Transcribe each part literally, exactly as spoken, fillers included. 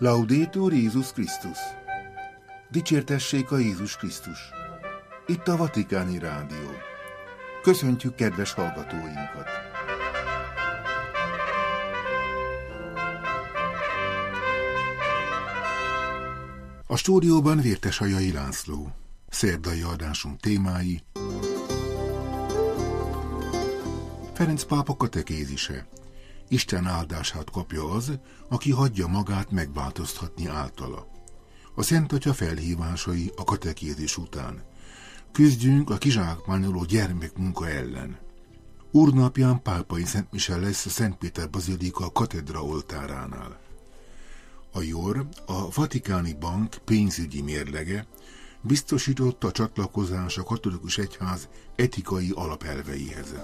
Laudetur Jézus Krisztus! Dicsértessék a Jézus Krisztus! Itt a Vatikáni Rádió. Köszöntjük kedves hallgatóinkat! A stúdióban Vértesajai László. Szerdai adásunk témái: Ferenc pápa katekézise. Isten áldását kapja az, aki hagyja magát megváltoztatni általa. A Szent Atya felhívásai a katekézis után. Küzdjünk a kizsákmányoló gyermekmunka ellen. Úrnapján pápai szentmise lesz a Szent Péter Bazilika katedra oltáránál. A jor, a Vatikáni Bank pénzügyi mérlege biztosította a csatlakozás a katolikus egyház etikai alapelveihez.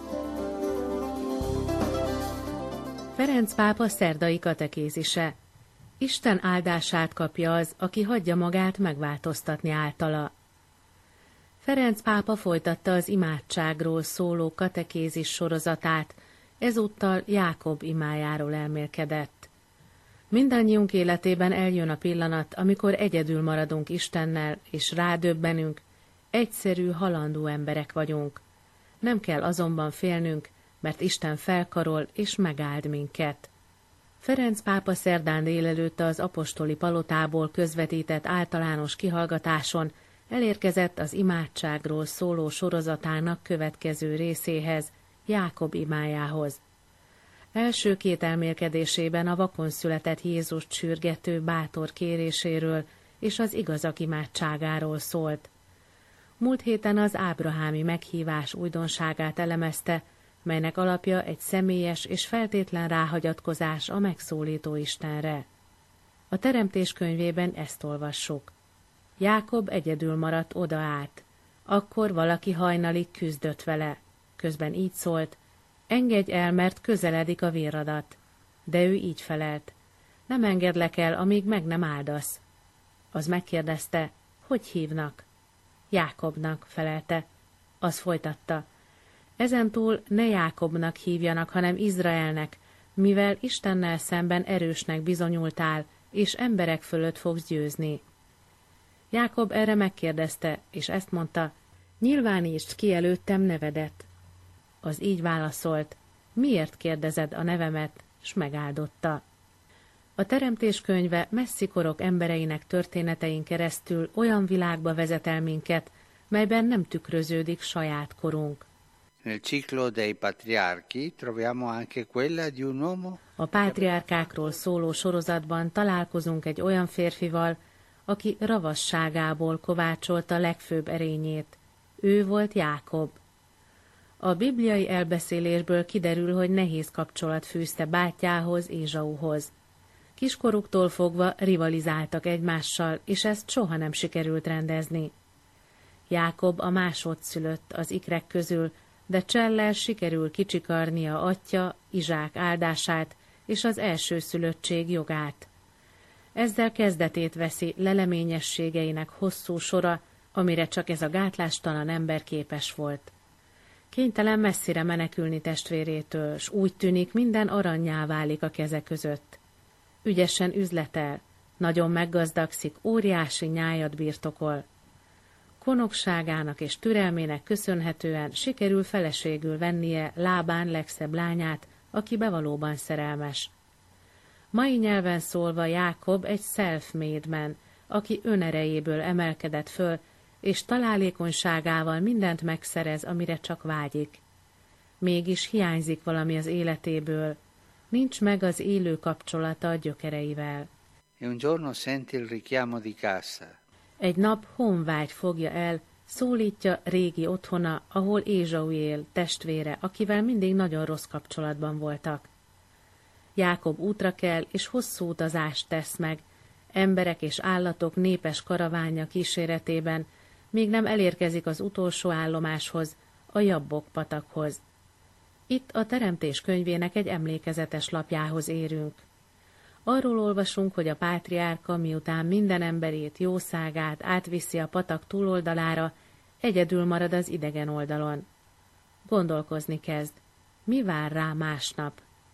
Ferenc pápa szerdai katekézise. Isten áldását kapja az, aki hagyja magát megváltoztatni általa. Ferenc pápa folytatta az imádságról szóló katekézis sorozatát, ezúttal Jákob imájáról elmélkedett. Mindannyiunk életében eljön a pillanat, amikor egyedül maradunk Istennel, és rádöbbenünk, egyszerű, halandó emberek vagyunk. Nem kell azonban félnünk, mert Isten felkarol és megáld minket. Ferenc pápa szerdán délelőtt az apostoli palotából közvetített általános kihallgatáson elérkezett az imádságról szóló sorozatának következő részéhez, Jákob imájához. Első két elmélkedésében a vakon született Jézust sürgető bátor kéréséről és az igazak imádságáról szólt. Múlt héten az ábrahámi meghívás újdonságát elemezte, melynek alapja egy személyes és feltétlen ráhagyatkozás a megszólító Istenre. A Teremtés könyvében ezt olvassuk. Jákob egyedül maradt oda át. Akkor valaki hajnalig küzdött vele. Közben így szólt: engedj el, mert közeledik a véradat. De ő így felelt: nem engedlek el, amíg meg nem áldasz. Az megkérdezte: hogy hívnak? Jákobnak, felelte. Az folytatta: ezentúl ne Jákobnak hívjanak, hanem Izraelnek, mivel Istennel szemben erősnek bizonyultál, és emberek fölött fogsz győzni. Jákob erre megkérdezte, és ezt mondta: nyilvánítsd ki előttem nevedet. Az így válaszolt: miért kérdezed a nevemet, s megáldotta. A Teremtés könyve messzi korok embereinek történetein keresztül olyan világba vezet el minket, melyben nem tükröződik saját korunk. Nel ciclo dei patriarchi troviamo anche quella di un uomo. A pátriárkákról szóló sorozatban találkozunk egy olyan férfival, aki ravasságából kovácsolta legfőbb erényét. Ő volt Jákob. A bibliai elbeszélésből kiderül, hogy nehéz kapcsolat fűzte bátyjához, Ézsauhoz. Kiskoruktól fogva rivalizáltak egymással, és ezt soha nem sikerült rendezni. Jákob a másodszülött az ikrek közül, de csellel sikerül kicsikarnia atya, Izsák áldását és az elsőszülöttség jogát. Ezzel kezdetét veszi leleményességeinek hosszú sora, amire csak ez a gátlástalan ember képes volt. Kénytelen messzire menekülni testvérétől, s úgy tűnik, minden arannyá válik a keze között. Ügyesen üzletel, nagyon meggazdagszik, óriási nyájat birtokol. Konokságának és türelmének köszönhetően sikerül feleségül vennie Lábán legszebb lányát, akibe valóban szerelmes. Mai nyelven szólva Jákob egy self-made man, aki önerejéből emelkedett föl, és találékonyságával mindent megszerez, amire csak vágyik. Mégis hiányzik valami az életéből, nincs meg az élő kapcsolata a gyökereivel. E un giorno sente il richiamo di casa. Egy nap honvágy fogja el, szólítja régi otthona, ahol Ézsau él, testvére, akivel mindig nagyon rossz kapcsolatban voltak. Jákob útra kell, és hosszú utazást tesz meg, emberek és állatok népes karavánja kíséretében, még nem elérkezik az utolsó állomáshoz, a Jabbok patakhoz. Itt a Teremtés könyvének egy emlékezetes lapjához érünk. Arról olvasunk, hogy a pátriárka miután minden emberét, jószágát átviszi a patak túloldalára, egyedül marad az idegen oldalon. Gondolkozni kezd. Mi vár rá másnap?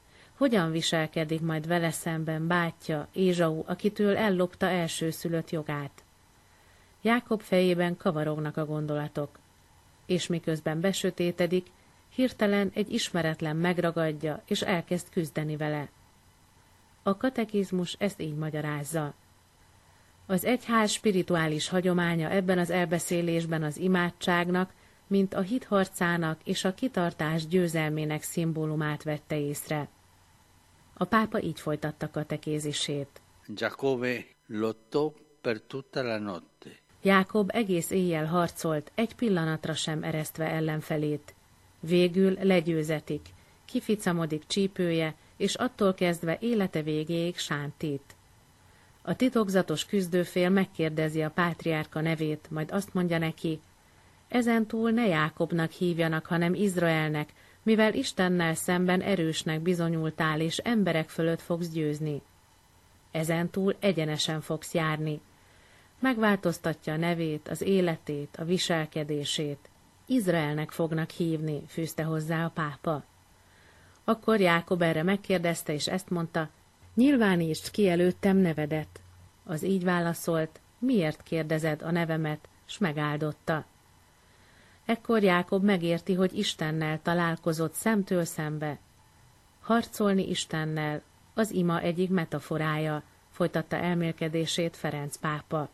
hogyan viselkedik majd vele szemben bátyja, Ézsau, akitől ellopta elsőszülött jogát. Jákob fejében kavarognak a gondolatok, és miközben besötétedik, hirtelen egy ismeretlen megragadja, és elkezd küzdeni vele. A katekizmus ezt így magyarázza. Az egyház spirituális hagyománya ebben az elbeszélésben az imádságnak, mint a hit harcának és a kitartás győzelmének szimbólumát vette észre. A pápa így folytatta katekézisét. Giacobbe lottò per tutta la notte. Jákob egész éjjel harcolt, egy pillanatra sem eresztve ellenfelét. Végül legyőzetik, kificamodik csípője, és attól kezdve élete végéig sántít. A titokzatos küzdőfél megkérdezi a pátriárka nevét, majd azt mondja neki, ezentúl ne Jákobnak hívjanak, hanem Izraelnek, mivel Istennel szemben erősnek bizonyultál, és emberek fölött fogsz győzni. Ezentúl egyenesen fogsz járni. Megváltoztatja a nevét, az életét, a viselkedését. Izraelnek fognak hívni, fűzte hozzá a pápa. Akkor Jákob erre megkérdezte, és ezt mondta, nyilvánítsd ki előttem nevedet. Az így válaszolt, miért kérdezed a nevemet, s megáldotta. Ekkor Jákob megérti, hogy Istennel találkozott szemtől szembe. Harcolni Istennel, az ima egyik metaforája, folytatta elmélkedését Ferenc pápa.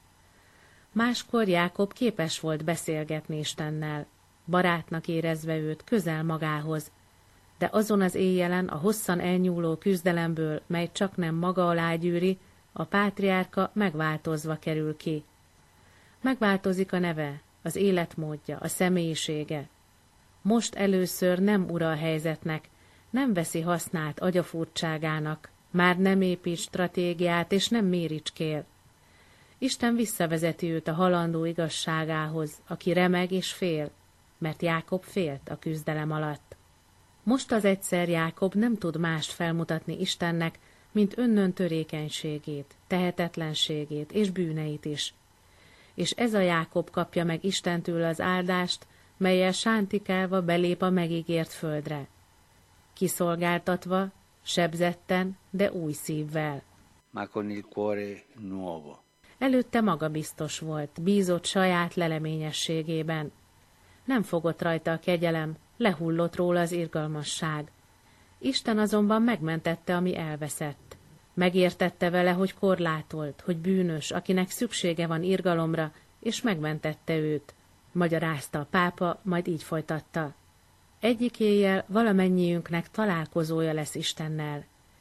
Máskor Jákob képes volt beszélgetni Istennel, barátnak érezve őt közel magához, de azon az éjjelen a hosszan elnyúló küzdelemből, mely csak nem maga alá gyűri, a pátriárka megváltozva kerül ki. Megváltozik a neve, az életmódja, a személyisége. Most először nem ura a helyzetnek, nem veszi hasznát agyafurtságának, már nem épít stratégiát és nem méricskél. Isten visszavezeti őt a halandó igazságához, aki remeg és fél, mert Jákob félt a küzdelem alatt. Most az egyszer Jákob nem tud mást felmutatni Istennek, mint önnön törékenységét, tehetetlenségét és bűneit is. És ez a Jákob kapja meg Istentől az áldást, mellyel sántikálva belép a megígért földre. Kiszolgáltatva, sebzetten, de új szívvel. Ma con il cuore nuovo. Előtte magabiztos volt, bízott saját leleményességében. Nem fogott rajta a kegyelem, lehullott róla az irgalmasság. Isten azonban megmentette, ami elveszett. Megértette vele, hogy korlátolt, hogy bűnös, akinek szüksége van irgalomra, és megmentette őt. Magyarázta a pápa, majd így folytatta. Egyik éjjel valamennyiünknek találkozója lesz Istennel.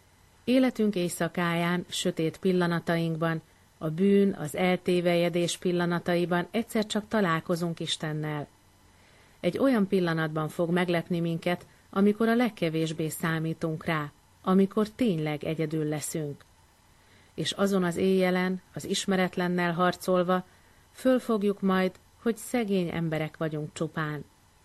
Életünk éjszakáján, sötét pillanatainkban, a bűn, az eltévejedés pillanataiban egyszer csak találkozunk Istennel. Egy olyan pillanatban fog meglepni minket, amikor a legkevésbé számítunk rá, amikor tényleg egyedül leszünk. És azon az éjjelen, az ismeretlennel harcolva, fölfogjuk majd, hogy szegény emberek vagyunk csupán.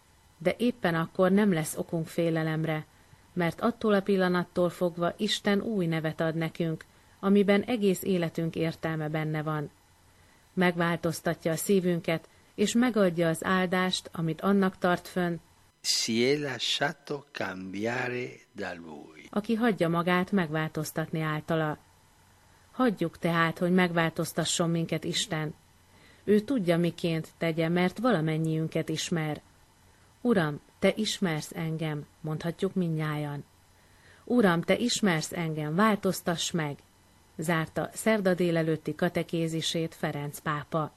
De éppen akkor nem lesz okunk félelemre, mert attól a pillanattól fogva Isten új nevet ad nekünk, amiben egész életünk értelme benne van. Megváltoztatja a szívünket, és megadja az áldást, amit annak tart fönn, si è lasciato cambiare da lui. Aki hagyja magát megváltoztatni általa. Hagyjuk tehát, hogy megváltoztasson minket Isten. Ő tudja, miként tegye, mert valamennyiünket ismer. Uram, te ismersz engem, mondhatjuk mindnyájan. Uram, te ismersz engem, változtass meg, zárta szerda délelőtti katekézisét Ferenc pápa.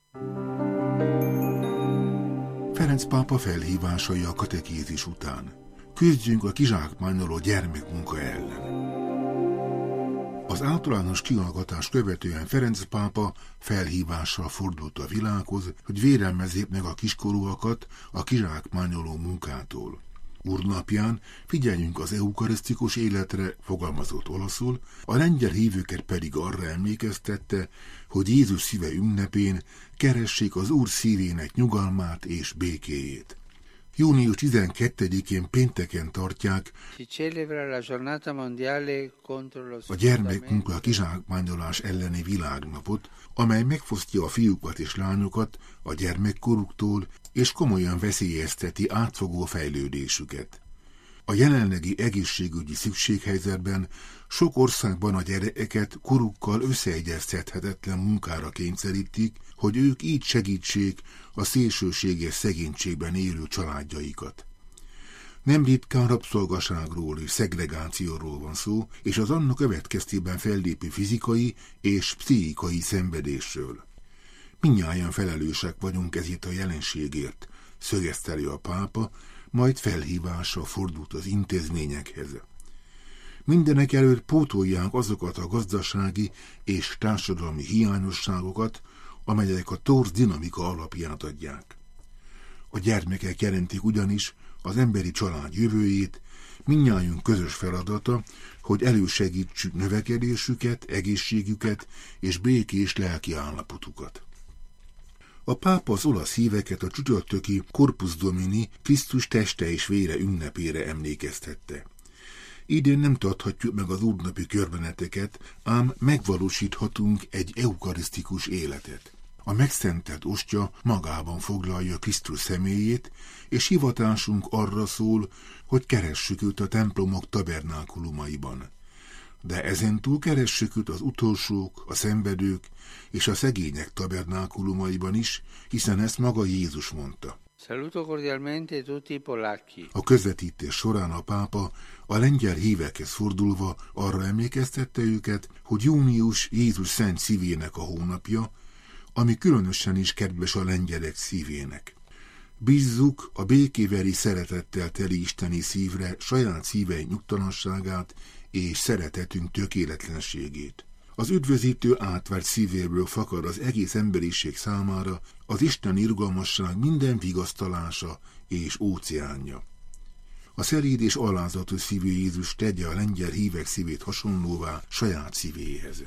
Ferenc pápa felhívásai a katekézis után. Küzdjünk a kizsákmányoló gyermekmunka ellen. Az általános kihallgatás követően Ferenc pápa felhívással fordult a világhoz, hogy védelmezzék meg a kiskorúakat a kizsákmányoló munkától. Úrnapján figyeljünk az eukarisztikus életre, fogalmazott olaszul, a lengyel hívőket pedig arra emlékeztette, hogy Jézus szíve ünnepén keressék az Úr szívének nyugalmát és békéjét. június tizenkettedikén pénteken tartják a gyermekmunka a kizsákmányolás elleni világnapot, amely megfosztja a fiúkat és lányokat a gyermekkoruktól, és komolyan veszélyezteti átfogó fejlődésüket. A jelenlegi egészségügyi szükséghelyzetben sok országban a gyerekeket korukkal összeegyeztethetetlen munkára kényszerítik, hogy ők így segítsék a szélsőséges szegénységben élő családjaikat. Nem ritkán rabszolgaságról és szegregációról van szó, és az annak következtében fellépő fizikai és pszichikai szenvedésről. Mindnyájan felelősek vagyunk ezért a jelenségért, szögezteli a pápa, majd felhívásra fordult az intézményekhez. Mindenek előtt pótolják azokat a gazdasági és társadalmi hiányosságokat, amelyek a torz dinamika alapját adják. A gyermekek jelentik ugyanis az emberi család jövőjét, mindnyájunk közös feladata, hogy elősegítsük növekedésüket, egészségüket és békés lelki állapotukat. A pápa az olasz híveket a csütörtöki Corpus Domini Krisztus teste és vére ünnepére emlékeztette. Idén nem tarthatjuk meg az úrnapi körbeneteket, ám megvalósíthatunk egy eukarisztikus életet. A megszentelt ostya magában foglalja Krisztus személyét, és hivatásunk arra szól, hogy keressük őt a templomok tabernákulumaiban. De ezentúl keressük őt az utolsók, a szenvedők és a szegények tabernákulumaiban is, hiszen ezt maga Jézus mondta. Saluto cordialmente tutti i polacchi. A közvetítés során a pápa a lengyel hívekhez fordulva arra emlékeztette őket, hogy június Jézus szent szívének a hónapja, ami különösen is kedves a lengyelek szívének. Bízzuk a békéveri szeretettel teli isteni szívre saját szíveink nyugtalanságát és szeretetünk tökéletlenségét. Az üdvözítő átvárt szívéből fakad az egész emberiség számára az Isten irgalmasság minden vigasztalása és óceánja. A szelíd és alázatos szívű Jézus tegye a lengyel hívek szívét hasonlóvá saját szívéhez.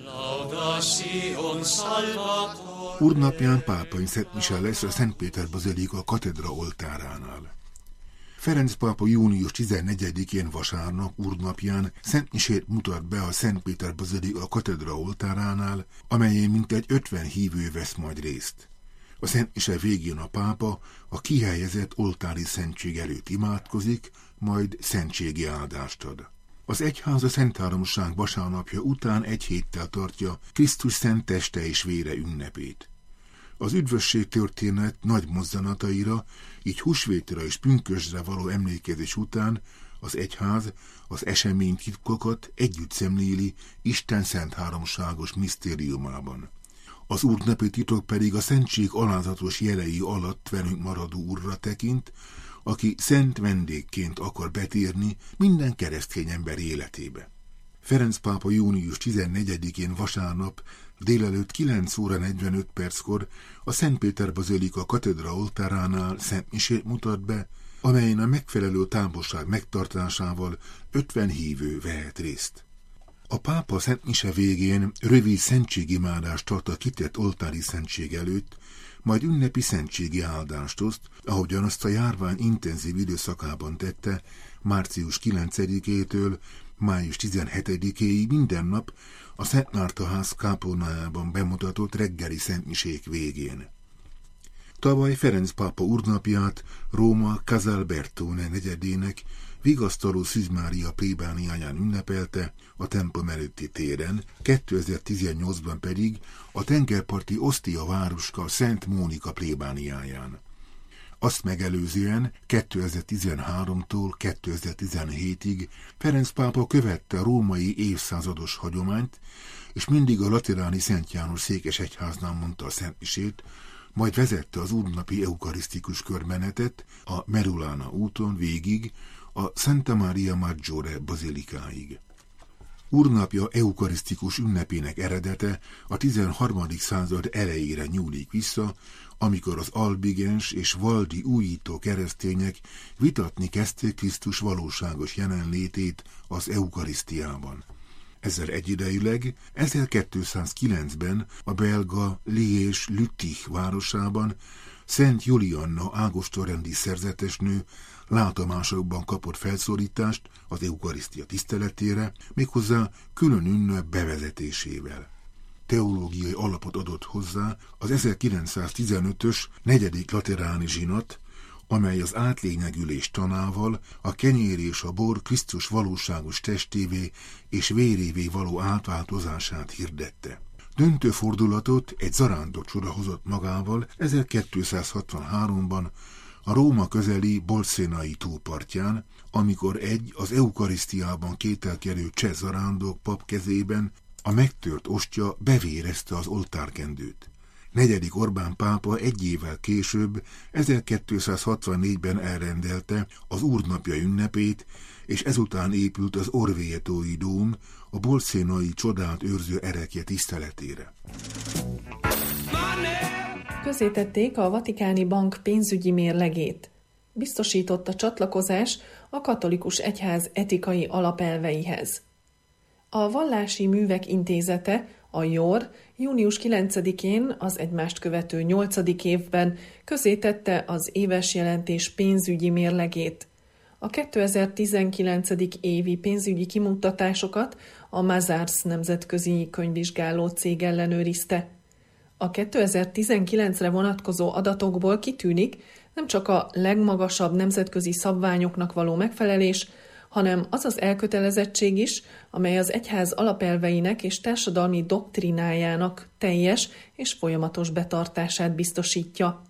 Úrnapján pápai szentmise lesz a Szent Péter bazilika katedra oltáránál. Ferenc pápa június tizennegyedikén vasárnap úrnapján szentmisét mutat be a Szent Péter bazilika katedra oltáránál, amelyén mintegy ötven hívő vesz majd részt. A szentmise végén a pápa a kihelyezett oltári szentség előtt imádkozik, majd szentségi áldást ad. Az egyház a Szentháromság vasárnapja után egy héttel tartja Krisztus szent teste és vére ünnepét. Az üdvösség történet nagy mozzanataira, így húsvétra és pünkösdre való emlékezés után az egyház az esemény titkokat együtt szemléli Isten szentháromságos misztériumában. Az úrnapi titok pedig a szentség alázatos jelei alatt velünk maradó Úrra tekint, aki szent vendégként akar betérni minden keresztény ember életébe. Ferenc pápa június tizennegyedikén vasárnap délelőtt kilenc óra negyvenöt perckor a Szent Péter bazilika katedra oltáránál szentmisét mutat be, amelyen a megfelelő távolság megtartásával ötven hívő vehet részt. A pápa szentmise végén rövid szentségimádást tart a kitett oltári szentség előtt, majd ünnepi szentségi áldást oszt, ahogyan azt a járvány intenzív időszakában tette, március kilencedikétől május tizenhetedikéig minden nap a Szent Márta ház kápolnájában bemutatott reggeli szentmisék végén. Tavaly Ferenc pápa úrnapját Róma Casalbertone negyedének vigasztaló Szűz Mária plébániáján ünnepelte a templom előtti téren, kétezer-tizennyolcban pedig a tengerparti Ostia városka Szent Mónika plébániáján. Azt megelőzően kétezer-tizenháromtól kétezer-tizenhétig Ferenc pápa követte a római évszázados hagyományt, és mindig a lateráni Szent János székesegyháznál mondta a szentmisét, majd vezette az úrnapi eukarisztikus körmenetet a Merulana úton végig a Santa Maria Maggiore bazilikáig. Úrnapja eukarisztikus ünnepének eredete a tizenharmadik század elejére nyúlik vissza, amikor az albigens és valdi újító keresztények vitatni kezdték Krisztus valóságos jelenlétét az eukarisztiában. Ezzel egyidejűleg ezerkétszázkilencben a belga Liège-Lüttich városában Szent Julianna ágostonrendi szerzetesnő látomásokban kapott felszólítást az eukarisztia tiszteletére, méghozzá külön ünnep bevezetésével. Teológiai alapot adott hozzá az ezerkilencszáztizenötös negyedik lateráni zsinat, amely az átlényegülés tanával a kenyér és a bor Krisztus valóságos testévé és vérévé való átváltozását hirdette. Döntő fordulatot egy zarándok csoda hozott magával ezerkétszázhatvanháromban a Róma közeli Bolsenai túlpartján, amikor egy az eukarisztiában kételkedő cseh zarándok pap kezében a megtört ostya bevérezte az oltárkendőt. Negyedik Orbán pápa egy évvel később, ezerkétszázhatvannégyben elrendelte az Úrnapja ünnepét, és ezután épült az Orvietói dóm a bolsenai csodát őrző erekje tiszteletére. Közzétették a Vatikáni Bank pénzügyi mérlegét. Biztosított a csatlakozás a katolikus egyház etikai alapelveihez. A Vallási Művek Intézete, a jor, június kilencedikén az egymást követő nyolcadik évben közzétette az éves jelentés pénzügyi mérlegét. A kétezer-tizenkilenc. évi pénzügyi kimutatásokat a Mazars nemzetközi könyvvizsgáló cég ellenőrizte. A kétezer-tizenkilencre vonatkozó adatokból kitűnik, nem csak a legmagasabb nemzetközi szabványoknak való megfelelés, hanem az az elkötelezettség is, amely az egyház alapelveinek és társadalmi doktrinájának teljes és folyamatos betartását biztosítja.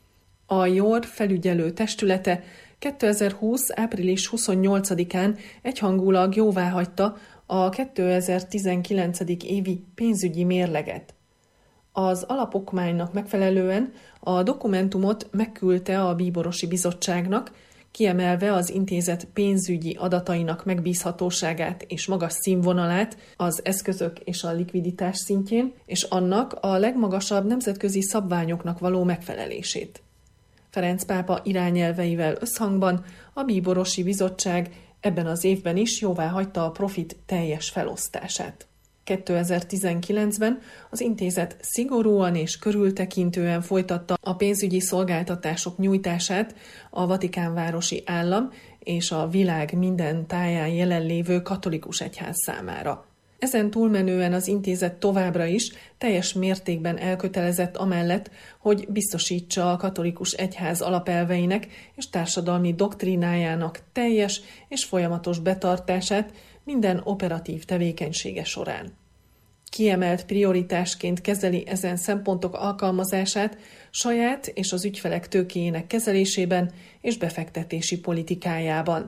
A jor felügyelő testülete kétezer-húsz. április huszonnyolcadikán egyhangulag jóváhagyta a kétezer-tizenkilenc. évi pénzügyi mérleget. Az alapokmánynak megfelelően a dokumentumot megküldte a Bíborosi Bizottságnak, kiemelve az intézet pénzügyi adatainak megbízhatóságát és magas színvonalát az eszközök és a likviditás szintjén, és annak a legmagasabb nemzetközi szabványoknak való megfelelését. Ferenc pápa irányelveivel összhangban a Bíborosi Bizottság ebben az évben is jóváhagyta a profit teljes felosztását. kétezer-tizenkilencben az intézet szigorúan és körültekintően folytatta a pénzügyi szolgáltatások nyújtását a Vatikánvárosi állam és a világ minden táján jelenlévő katolikus egyház számára. Ezen túlmenően az intézet továbbra is teljes mértékben elkötelezett amellett, hogy biztosítsa a katolikus egyház alapelveinek és társadalmi doktrinájának teljes és folyamatos betartását minden operatív tevékenysége során. Kiemelt prioritásként kezeli ezen szempontok alkalmazását saját és az ügyfelek tőkéjének kezelésében és befektetési politikájában.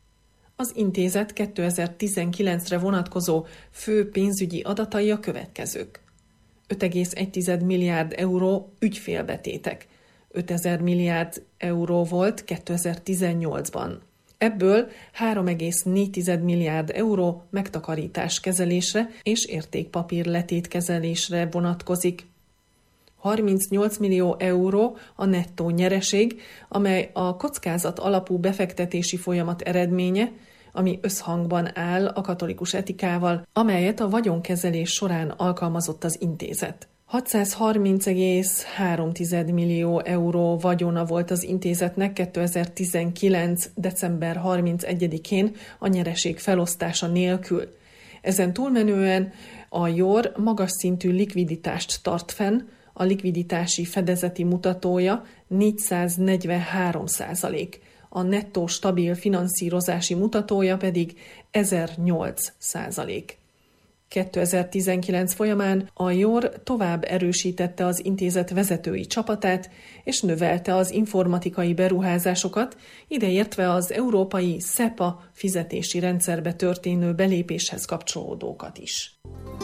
Az intézet kétezer-tizenkilencre vonatkozó fő pénzügyi adatai a következők. öt egész egy milliárd euró ügyfélbetétek, ötezer milliárd euró volt kétezer-tizennyolcban. Ebből három egész négy milliárd euró megtakarítás kezelésre és értékpapír letétkezelésre vonatkozik. harmincnyolc millió euró a nettó nyereség, amely a kockázat alapú befektetési folyamat eredménye, ami összhangban áll a katolikus etikával, amelyet a vagyonkezelés során alkalmazott az intézet. hatszázharminc egész három millió euró vagyona volt az intézetnek kétezer-tizenkilenc. december harmincegyedikén a nyereség felosztása nélkül. Ezen túlmenően a jor magas szintű likviditást tart fenn, a likviditási fedezeti mutatója négyszáznegyvenhárom százalék, a nettó stabil finanszírozási mutatója pedig ezernyolc százalék. kétezer-tizenkilenc folyamán a jor tovább erősítette az intézet vezetői csapatát, és növelte az informatikai beruházásokat, ideértve az európai SEPA fizetési rendszerbe történő belépéshez kapcsolódókat is.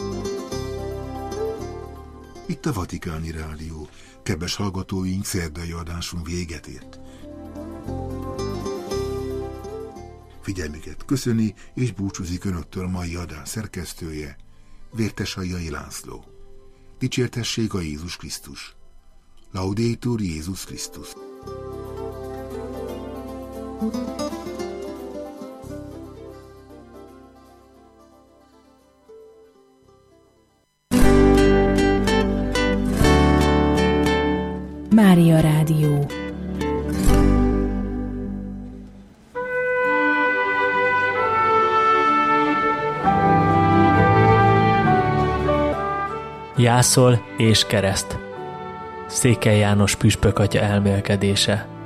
Itt a Vatikáni Rádió. Kedves hallgatóink, szerdai adásunk véget ért. Figyelmüket köszöni és búcsúzik önöktől mai adás szerkesztője, Vértesajai László. Dicsértessék a Jézus Krisztus. Laudetur Jézus Krisztus. Mária Rádió. Jászol és kereszt. Székely János püspök atya elmélkedése.